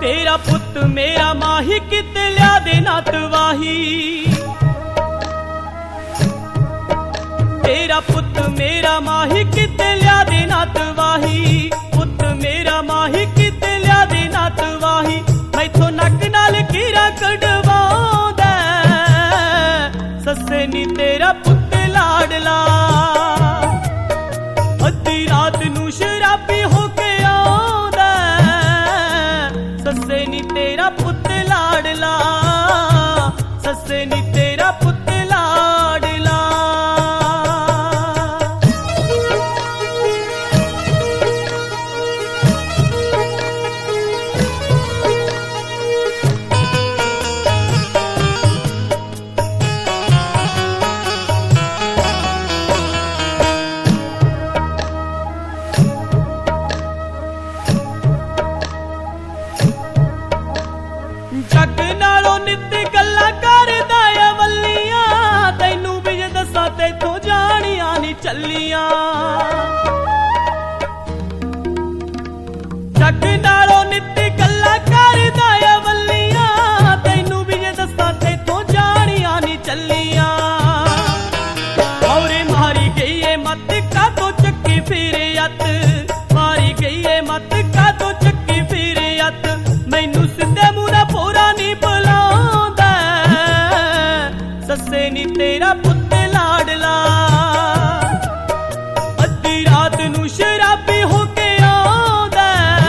तेरा पुत मेरा माही किते लिया दे ना तवाही। तेरा पुत मेरा माही किते लिया दे ना तवाही। पुत मेरा माही किते लिया दे ना तवाही। मैथों नक नाल कीरा कढवाउंदा सस्से नी तेरा पुत लाडला। अद्धी रात नूं शराबी होके आउंदा सस्से नी तेरा पुत लाडला। सस्से नी तेरा पुत लाडला। जग नालों नित गल्लां करदा आ वल्लियां। तैनूं भी जे दस्सां तैथों जाणियां नी चलियां। जग नालों नित गल्लां करदा आ वल्लियां। तैनूं भी जे दस्सां तैथों जाणियां नी चलियां। औरे मारी गई है मत कातों चक्की फिरे अत। मारी गई है मत कातों चक्की फिरे अत। मैनूं सिद्धे मूंह नाल भोरा नी बुलाउंदा सस्से नी तेरा पुत लाडला। अद्धी रात नूं शराबी होके आउंदा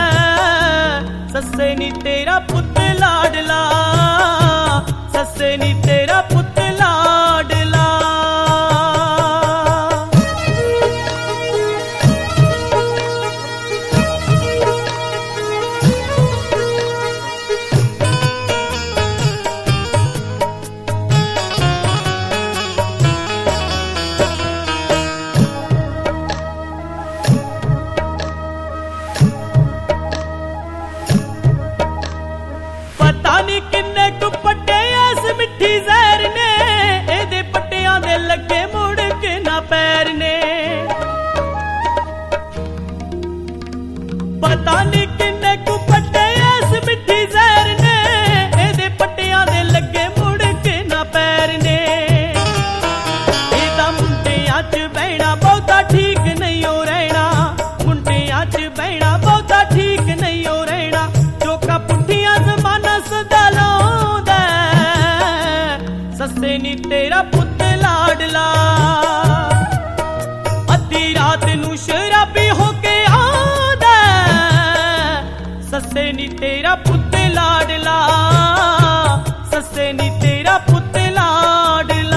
सस्से नी तेरा पुत लाडला। सस्से नी तेरा पुत लाडला। पता नी किन्ने कु पट्टे इस मिठी जहर ने। एदे पट्टियां दे लगे मुड़ के ना पैर ने। पता नी किन्ने कु पट्टे इस मिठी जहर ने। एदे पट्टियां दे लगे मुड़ के ना पैर ने। एदा मुंडियां च बहना बहुता ठीक नहीं हो रहना। मुंडियां च बहना बहुता ठीक नहीं हो रहना। चोका पुट्ठियां जमाना सदा लाउंदा सस्से नी तेरा पुत लाडला। अद्धी रात नूं शराबी होके आउंदा सस्से नी तेरा पुत लाडला। सस्से नी तेरा पुत लाडला।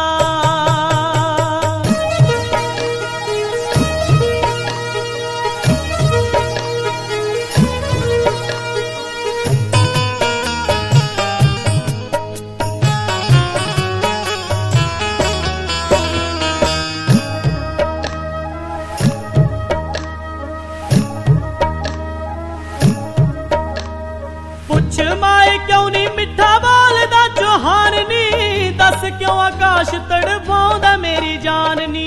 पुछ माए क्यों नी मिठा बोलदा चौहान नी। दस क्यों आकाश तड़पाउंदा मेरी जान नी।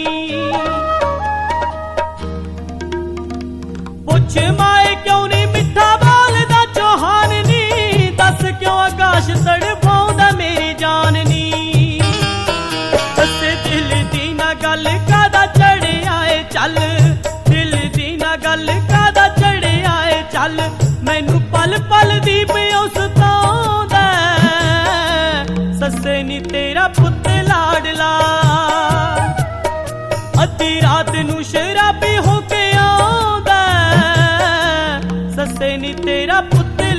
पुछ माए क्यों नी मिठा बोलदा चौहान नी। दस क्यों आकाश तड़पाउंदा मेरी जान नी। दस दिल दी ना गल कादा चढ़े आए चल। दिल दी ना गल कादा चढ़े आए चल। मैनू पल पल दी पियो सताउंदा सस्से नी तेरा पुत लाडला। अद्धी रात नूं शराबी होके आउंदा सस्से नी तेरा पुत